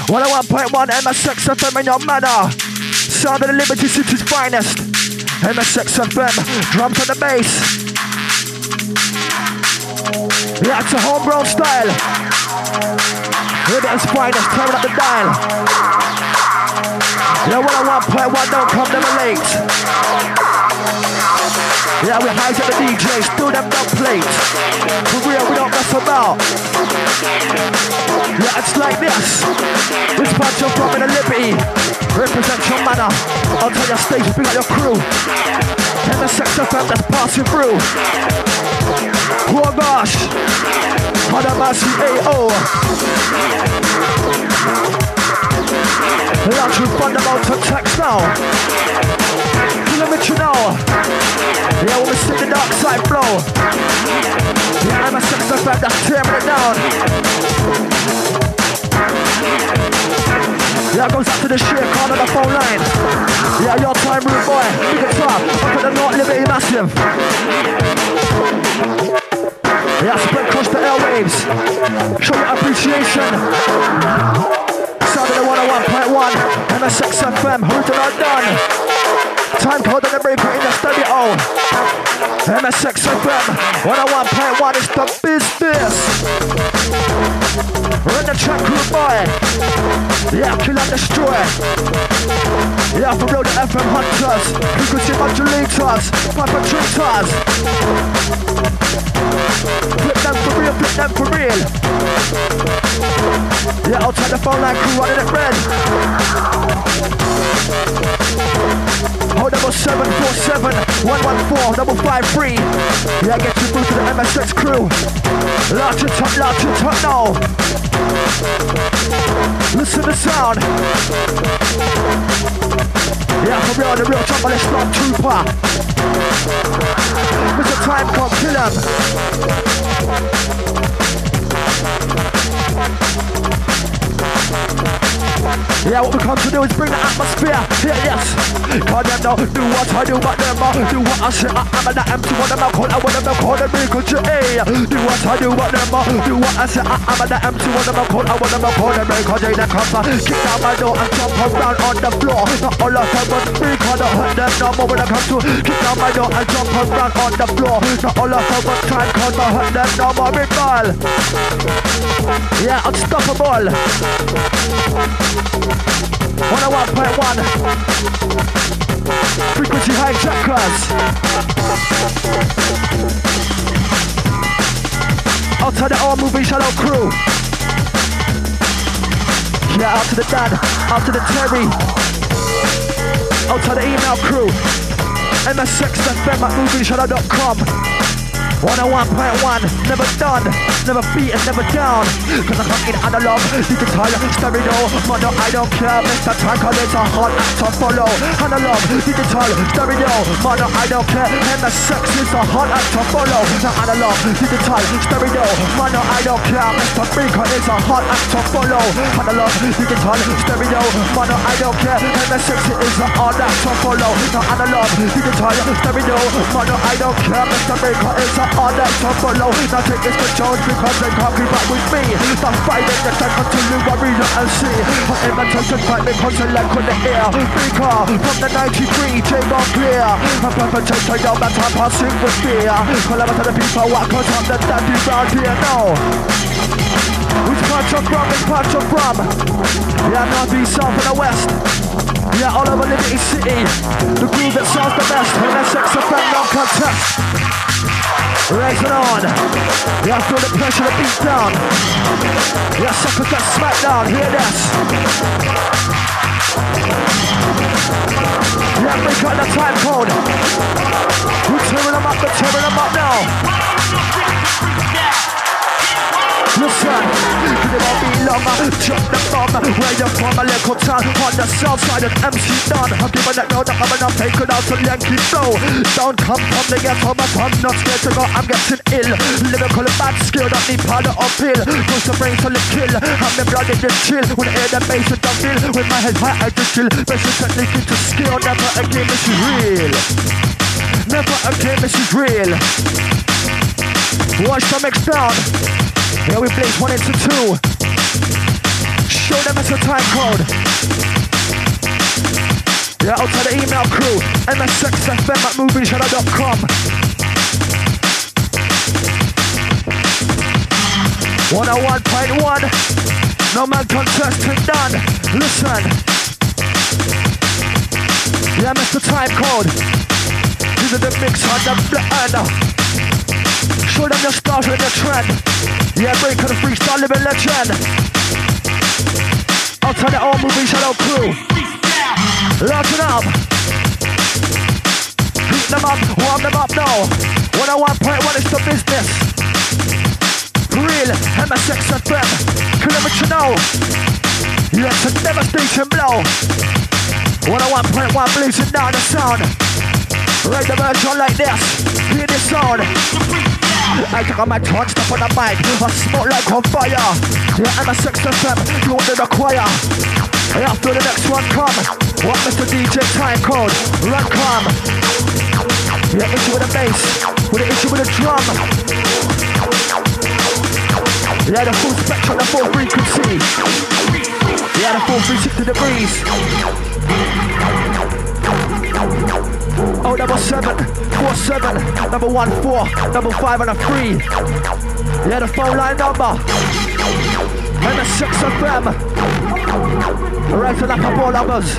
101.1 MSX FM in your manor. Sound of the Liberty City's finest. MSX FM, drums on the bass. Yeah, it's a homegrown style. Liberty's finest, turn up the dial. Yeah, 101.1, don't come never late. Yeah, we hijack the DJs, do them dub plates. For real, we don't mess about. Yeah, it's like this. This bunch of from in the Liberty. Represent your manor. I'll tell your stage, bring out your crew. MSX FM that's passing through. Oh gosh. Hadamasi AO. Launch with fundamental text now. Kilometer now. Yeah, when we see the dark side flow. Yeah, MSX FM that's tearing it down. Yeah, goes up to the sheer card on the phone line. Yeah, your time, rude boy. Big it up. Up at the North Liberty Massive. Yeah, spread across the airwaves. Show your appreciation. Sound of the 101.1. MSX FM. Original done. Time code on the breaker in the studio. MSX FM 101.1 is the business. Run the track, rude boy. Yeah, kill and destroy. Yeah, for real, the FM hunters, frequency modulators, perpetrators. Flip them for real, flip them for real. Yeah, outside the phone line crew running it red. Hold double 747 114 553. Yeah, get you through to the MSX crew. Large and top now. Listen to the sound. Yeah, for real, the real trouble storm trooper. Mr. Time come kill him. Yeah, what we come to do is bring the atmosphere. Yeah, yes. Cause them know, do what I do, but them do what I say. I'm an empty one of them, call I want them, call them because you do what I do, but them do what I say. I'm an empty one of them, call I want them, call them because they don't come. Kick down my door and jump around on the floor. Not all of them, but speak on the hurt them no more when I come to kick down my door and jump around on the floor. Not all of them, but time cause I hurt them no more big ball. Yeah, unstoppable. 101.1 Frequency hijackers. Outside the all moving shadow crew. Yeah, out to the Dan, out to the Terry. Outside the email crew. MSX.FM@movieshadow.com 101.1, never done, never beaten, never down. Cause I'm fucking analog, digital, stereo. Mother, I don't care, Mr. Tanker, it's a hard act to follow. Analog, digital, stereo. Mother, I don't care, MSX is a hard act to follow. Now analog, digital, stereo. Mother, I don't care, Mr. Speaker is a hard act to follow. Analog, digital, stereo. Mother, I don't care, MSX is a hard act to follow. Now analog, digital, stereo. Mother, I don't care, Mr. Speaker is a all that to follow. Now take this to Jones because they can't keep up with me. The fight in the tank until you worry and see. But in my tension fight because I like on the air. Speaker from the 93, J-Bar clear. I'm perpetrator down that I'm passing with fear. Call out to the people what cause I'm the daddy round here now. Which part you're from, which part you're from? Yeah, north, east, south and the west. Yeah, all over Liberty City. The groove that sounds the best. MSX FM no contest. Raising on. Yeah, feel the pressure to beat down. Yeah, suckers get smacked down. Hear this. Yeah, we got the time code. We're tearing them up, now. Listen, it won't be long, drop the bomb. Where you from, a little town on the south side of MC Don. I'm giving that no, that I'm enough, take it out to Yankee flow. Don't come from the ghetto, but I'm not scared to go, I'm getting ill. Lyrical bad skill, don't need powder or pill. Push the brain till it kill, have the blood in the chill. When I hear the bass, it don't feel. With my head high, I just chill. Basic technique into skill, never again, this is real. Never again, this is real. Watch the mix down. Here we blaze 1 into 2. Show them it's a time code. Yeah, out to the email crew, msxfm@movieshadow.com. 101.1, no man contesting done. Listen. Yeah, Mr. Time Code. These are the mix on the blend. Show them your style and your trend. Yeah, break on the freestyle living legend. Out to the old movie shadow crew. Lock up. Heat them up, warm them up now. 101.1 is the business. Real MSXFM. Kilometer now. Yeah, it's a devastating blow. 101.1 blazing down the sound. Right the version like this. Hear this sound. I took on my torch, step on the mic. I smoke like on fire. Yeah, MSXFM. You want to the choir. Yeah, after the next one come. What Mr. DJ Time Code? Run come. Yeah, issue with the bass. With the issue with the drum. Yeah, the full spectrum, the full frequency. Yeah, the full 360 degrees. 07747 14 5 and a 3. Yeah, the phone line number. And the 6FM. Right on up of all numbers.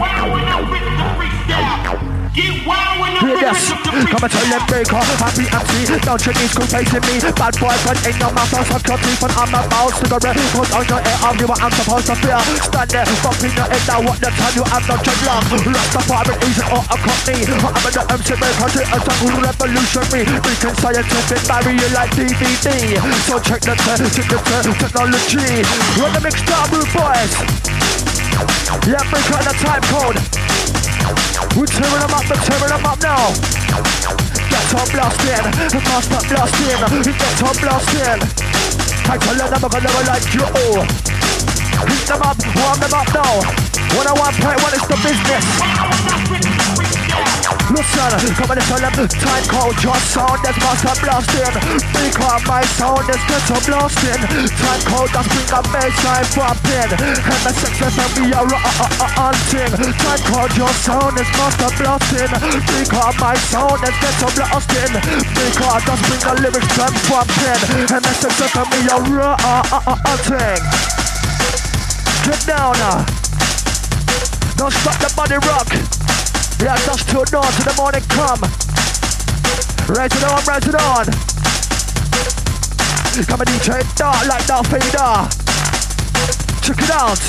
Hear this, come and tell them break off, happy MC, don't you need school facing me, bad boyfriend in your mouth, I'll suck your teeth and I'm about cigarette, put on your ear, I'll do what I'm supposed to feel, stand there, bumping your head now, what the time you have not your long, Rastafari agent or a company, I'm in the MC country, a jungle revolutionary, making scientific barrier like DVD, so check the technology, run the mixed up rude boys, yeah, break out the time code. We're tearing them up now. Get on blasting, master blasting, get on blasting. I tell them I'm gonna never like you all. Heat them up, warm them up now. 101.1 is the business. Listen, come and tell them time code, your sound that's master blasting. Because my sound is get on blasting. Time code that's bring a bassline bumping. MSXFM we are hunting. Time code, your sound is master blasting. Because my sound is get on blasting. Because that's bring a lyrics drum bumping. MSXFM we are hunting. Get down now. Don't stop the body rock. Yeah, just till dawn, till the morning come. Rise it on, rise it on. Come and DJ dark like Darth Vader. Check it out.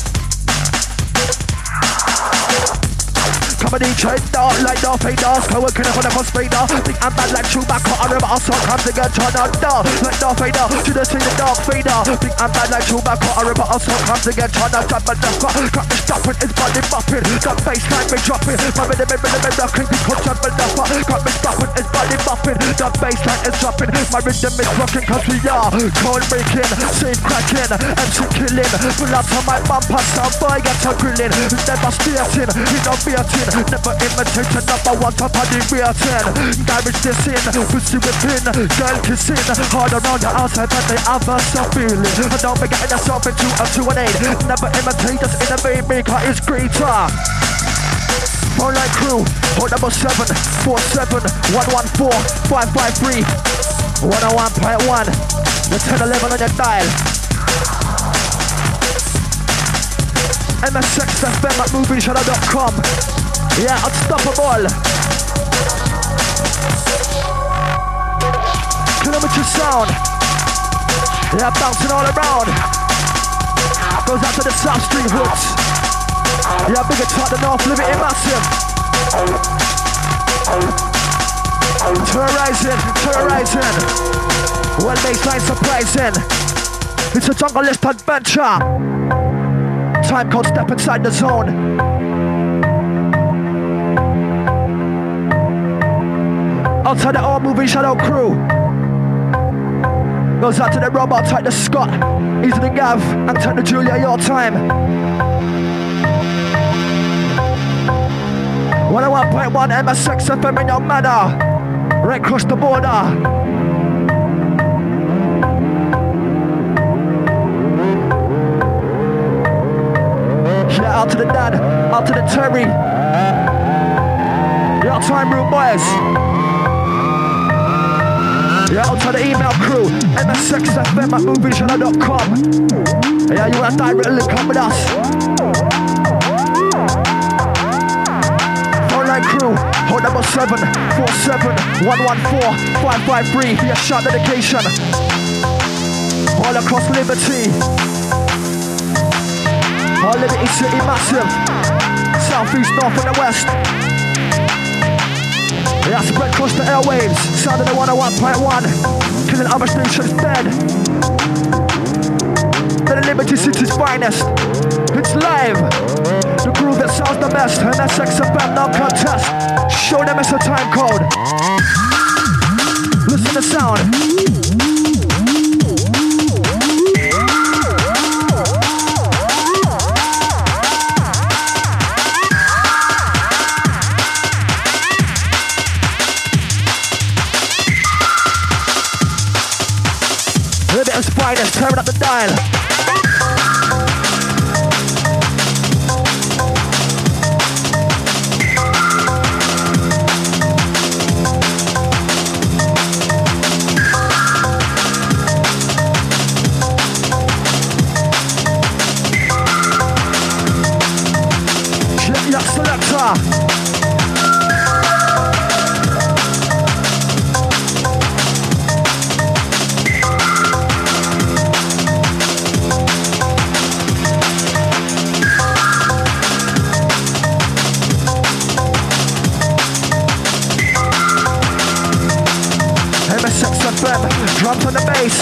Come and DJ dark like Darth Vader. So we're gonna put Vader. Think I'm bad like Chewbacca. I remember our song comes to get turned on dark like Darth Vader. Should have seen the Darth Vader. Think I'm bad like Chewbacca. I remember our song comes to get turned on dark. But got me stopping, his body bopping. That bassline me dropping. My rhythm rocking. Because I'm enough. Got me stopping, his body bopping. That bassline is dropping. My rhythm is rocking. Cause we are code breaking, safe cracking, MC killing. Pull up on my bumper, some boy gets a grilling. Never steering, innovating. Never imitate number one top of the rating. Garage this in, pussy whipping, girl kissing. Hard around the outside but they have a soft feeling. And don't be getting yourself into a 2 and 8. Never imitate us, innovate, maker is greater. Phone line crew, hold number 747 114 553 101.1. The 1011 on your dial. MSXFM@movieshadow.com. Yeah, unstoppable. Kilometer sound. Yeah, bouncing all around. Goes out to the South Street hoods. Yeah, bigger top the North Liberty massive. Terrorizing. Well, baseline surprising. It's a jungle list adventure. Time code, step inside the zone. Outside the all movie shadow crew. Goes out to the robot type the Scott. Easy the Gav and turn the Julia your time. 101.1 MSXFM in your manner. Right across the border. out to the Dan, out to the Terry. Your time room boys. Yeah, out to the email crew, msxfm@moviejournal.com. Yeah, you want a direct link up with us. Phone line crew, hold number 747-114-553 for your shot dedication. All across Liberty. All Liberty City massive. South, east, north and the west. Yeah, spread across the airwaves. Sound of the 101.1. Killing other stations dead. The Liberty City's finest. It's live. The groove that sounds the best. And that's XFM, no contest. Show them it's a time code. Listen to the sound. Liberty's finest, turn up the dial. Your selector. MSXFM, drums on the bass.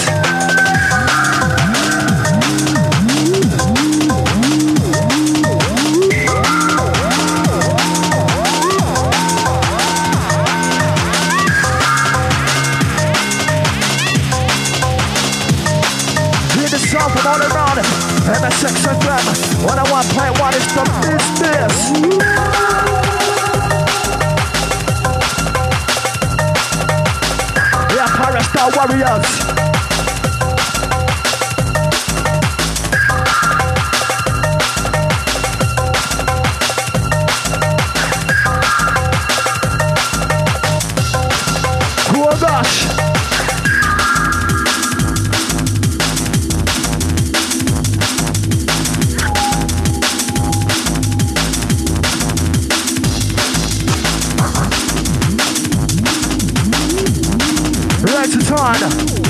From all around MSXFM 101.1 is the business. Yeah, Pirate Star Warriors. Oh gosh. Right to turn.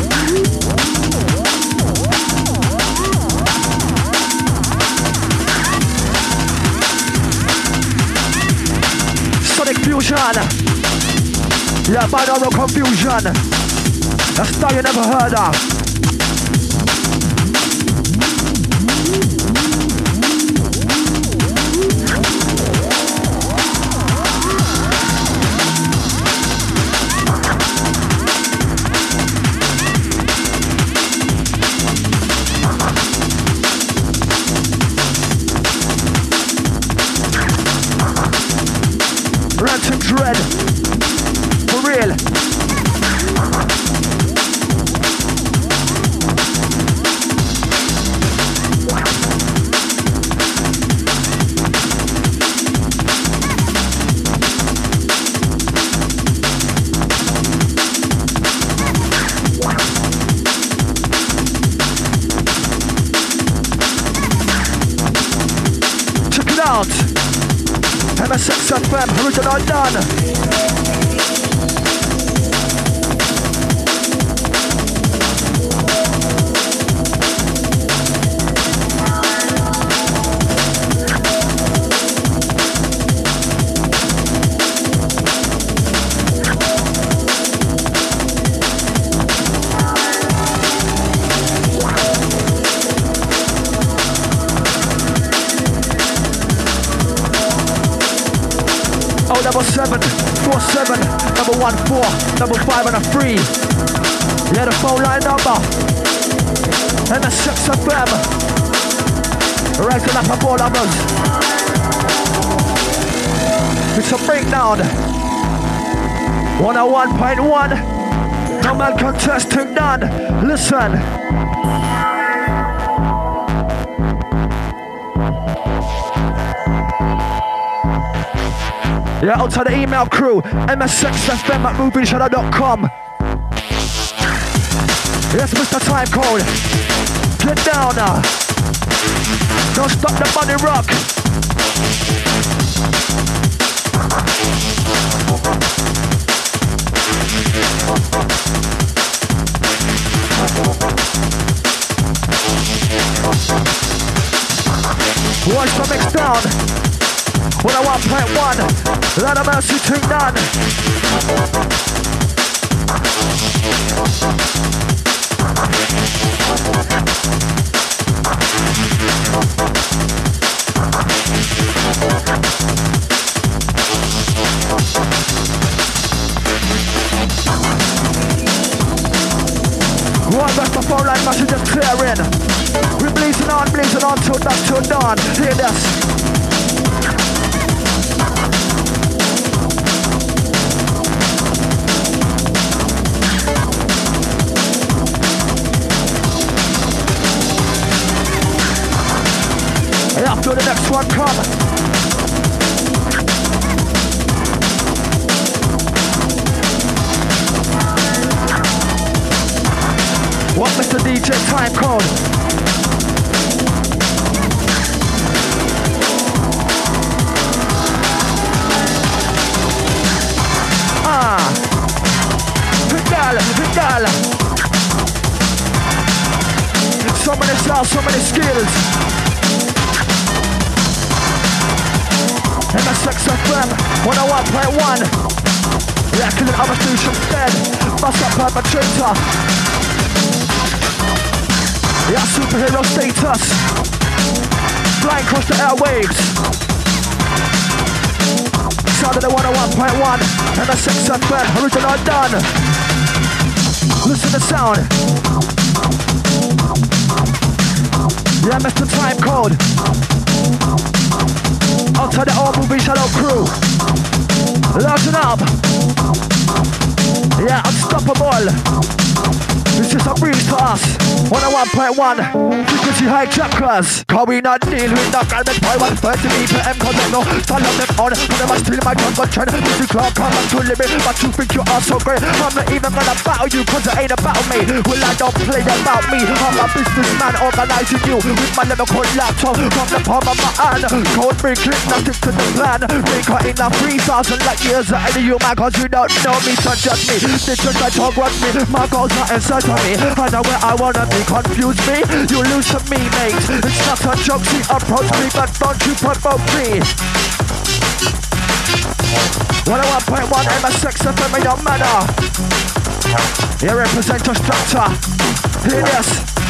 Sonic Fusion. Yeah, binaural confusion. A style you never heard of. Ransom Dread. For real. Check it out. MSXFM, original done. Oh, number 747, number 14, number 5 and a 3. Yeah, the phone line number. And the 6FM. Rising up of all numbers. It's a breakdown. 101.1. No man contesting none. Listen. Yeah, out to the email crew, msxfm@movieshadow.com. Yes, Mr. Time Code. Get down now. Don't stop the money rock. Watch the mix down. 101.1. Lot of mercy thing done. One back the phone line messages clearing. We're blazing on till dusk till dawn. Hear this. And after the next one come. What Mr. DJ Time Code? Vidal. So many styles, so many skills. MSXFM 101.1. Yeah, killing other stations dead. Bust up perpetrator. Yeah, superhero status. Flying across the airwaves. Sound of the 101.1. MSXFM, original done. Listen to the sound. Yeah, Mr. Time Code. Outside the all movie shadow crew. Listen up. Yeah, unstoppable. This is a breeze to us. 101.1 frequency high chakras. Cause we not deal with the garbage boy 130 BPM. Cause they know stand up them on. But they must steal my gun but trend. Music club come up to limit. But you think you are so great. I'm not even gonna battle you cause it ain't about me. Well I don't play about me. I'm a businessman organizing you with my lyrical laptop from the palm of my hand. Code me click nothing to the plan. Maker in a 3,000 like years ahead of you man. Cause you don't know me so judge me. This just like talk run me. My goals are inside of me. I know where I wanna be. Confuse me, you lose to me, mate. It's not a joke, see, approach me, but don't you provoke me. 101.1 MSXFM in your manner. You represent your structure. Hear this.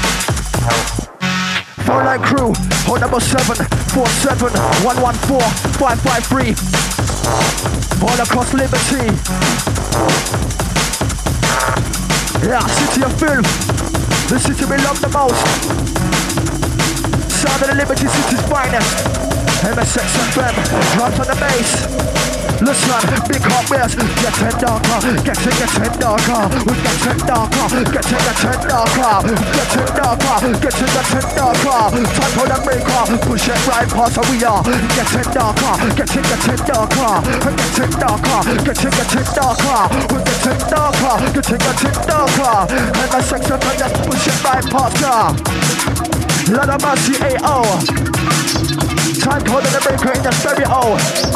Phone line crew, phone number 747-114-553. All across Liberty. Yeah, city of filth. The city we love the most. Sound of the Liberty City's finest. MSXFM, drums on the bass. Listen, big hot beers, getting darker, getting darker. We're getting darker, getting darker. Getting darker. Time for the breaker, push it right past where we are. Getting darker, getting darker. Getting darker, getting darker. We're getting darker, getting darker. MSXFM, just push it right past ya. Lot of mercy, AO. Time code in the breaker in the stereo.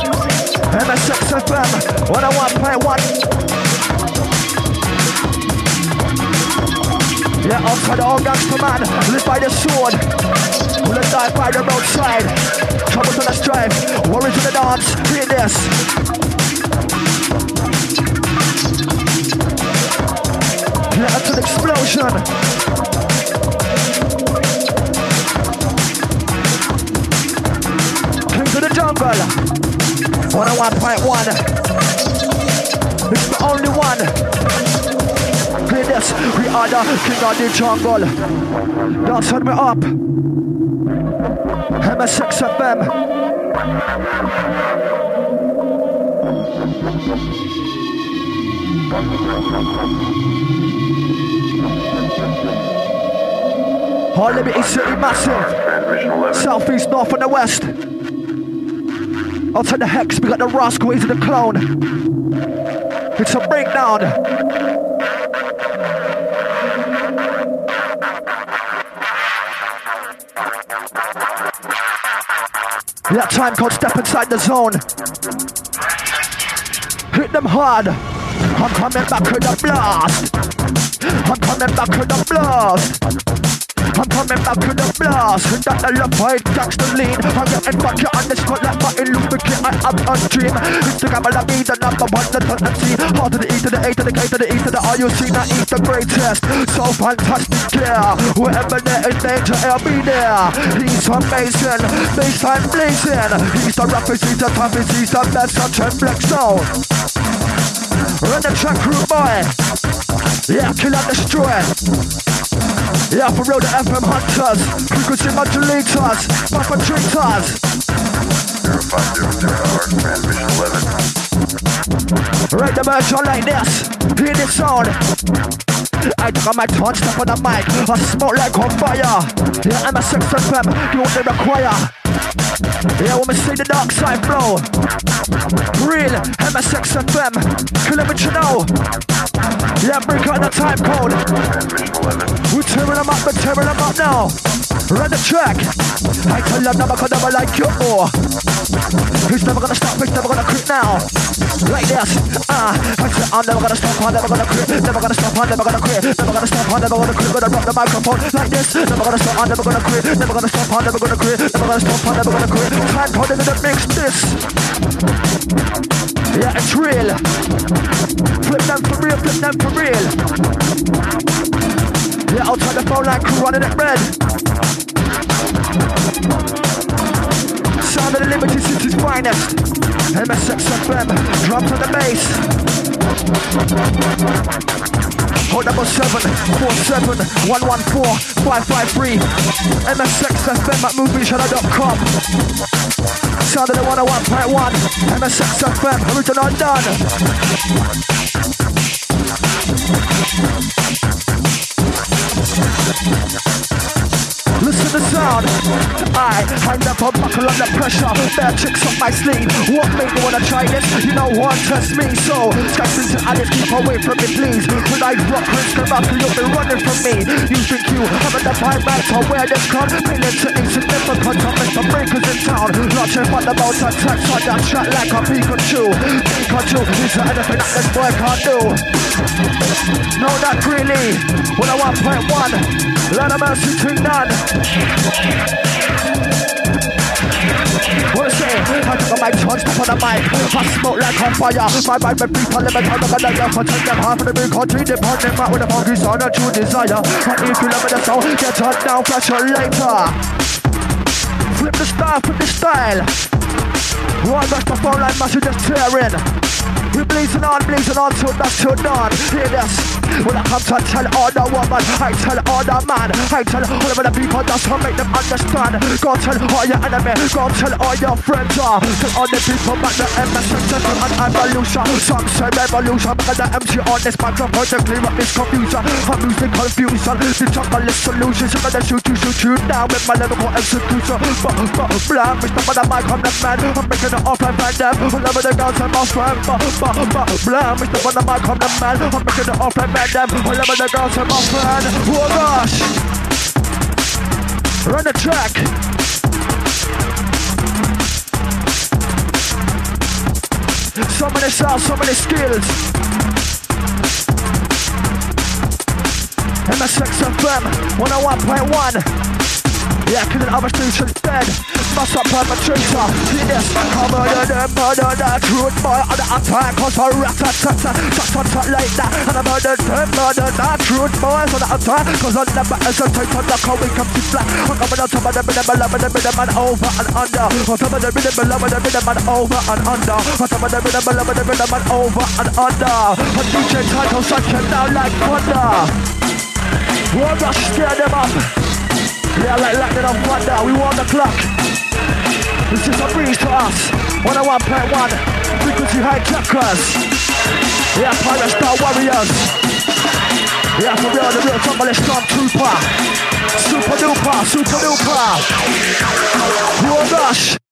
MSXFM 101.1. Yeah, outside the all gangster man, live by the sword. Will die by the roadside. Troubles on the strife, worries in the dance. Hear this. Yeah, it's an explosion. King to the jungle. 101.1. It's the only one. Hear this. We are the king of the jungle. Don't turn me up. MSXFM. All Liberty City massive. Southeast, north and the west. I'll take the Hex, we got the Rascal, he's the Clone. It's a breakdown. That time code, step inside the zone. Hit them hard. I'm coming back with the blast. I'm coming back with the blast. I'm coming back with the blast. With that I love fight, that's the lean. I'm getting back here on the spot like Martin Luther King. I have a dream. Instagram will be the number one, the ton and see. R to the E to the A to the K to the E to the R. You see now he's the greatest. So fantastic, yeah. Wherever there is danger, I'll be there. He's amazing, baseline blazing. He's the roughest, he's the toughest, he's the best on Tremblex Zone. Run the track crew, boy. Yeah, kill and destroy. Yeah, for real, the FM hunters, frequency modulators, perpetrators. 0500 hour, transmission 11. Right the merge on like this, hear this sound. I took on my tongue, step on the mic, I smoke like on fire. Yeah, I'm a sex FM, you what they require. Yeah, when we see the dark side flow. Real, MSX FM, kill it with you know. Yeah, break out the time code. We're tearing them up now. Run the track. I tell them never gonna never like you more. He's never gonna stop, he's never gonna quit now. Like this, I said I'm never gonna stop, I'm never gonna quit. Never gonna stop, I'm never gonna quit. Never gonna stop, I'm never gonna quit. Gonna rock the microphone like this. Never gonna stop, I'm never gonna quit. Never gonna stop, I'm never gonna quit. Never gonna stop, I'm never gonna quit. Time code in the mix this. Yeah, it's real. Flip them for real, flip them for real. Yeah, outside the phone line crew running it red. Sound of the Liberty City's finest. MSX FM, drums on the bass. Hold number 747 114 553. MSX FM at movieshudder.com. Sound of the 101.1. MSX FM, original done. Listen to the sound. I never buckle under pressure. Bad tricks up my sleeve. What made me wanna try this? You know what test me. So scratch into Alice, keep away from me, please. When I rock risk about you'll be running from me. You think you haven't the time right to wear this gun? Feeling to insignificant. I'm Mr. Breakers in town. Launching from the mountain tracks on that track like a Pikachu. Pikachu is anything that this boy can't do. No, not really. 101.1. Let a mercy to none. What I say? I took a mic, charged up on the mic. I smoke like on fire. My mind may be unlimited. I'm gonna let you take them half of the big country. Departing back with the funky sound, a true desire. And if you love the sound, get on down, flash you later. Flip the style, flip the style. One back the phone line, massive just tearing. We're blazing on till that's till dawn. Hear this. When I come to tell all the woman, I tell all the man, I tell all of the people that's to make them understand. Go tell all your enemy, go tell all your friends. Tell all the people about the MSX and evolution. Some say revolution, because the MC on this microphone to clear up this confusion. I'm losing confusion, the jungle is solutions. I'm gonna shoot you down with my lyrical execution. But blam, Mr. Man, the mic, I'm the man. I'm making it off and band them. All of the girls and my friend. Blam, Mr. Man, the mic, I'm the man. I'm making it off and band them. All of the girls and my friend. Oh gosh. Run the track. So many sounds, so many skills. MSX FM 101.1. Yeah, killing other stations dead. Must up perpetrator. See this. Come murder that truth boy on the attack. Cause I rat-tat-tat-tat. Shot like that. And I murder that truth boys on the attack. Cause I never hesitate on the call. We come to flat. I'm coming on top of the rhythm and over and under. On top of the rhythm and over and under. On top of the rhythm and over and under. A DJ title such it down like thunder. We'll rush, scare them up. Yeah, like lightning on thunder, we want the clock. This is a breeze to us. 101.1, frequency hijackers. Yeah, Pirate Star Warriors. Yeah, for real, the real jungle stormtrooper. Super duper. Oh gosh.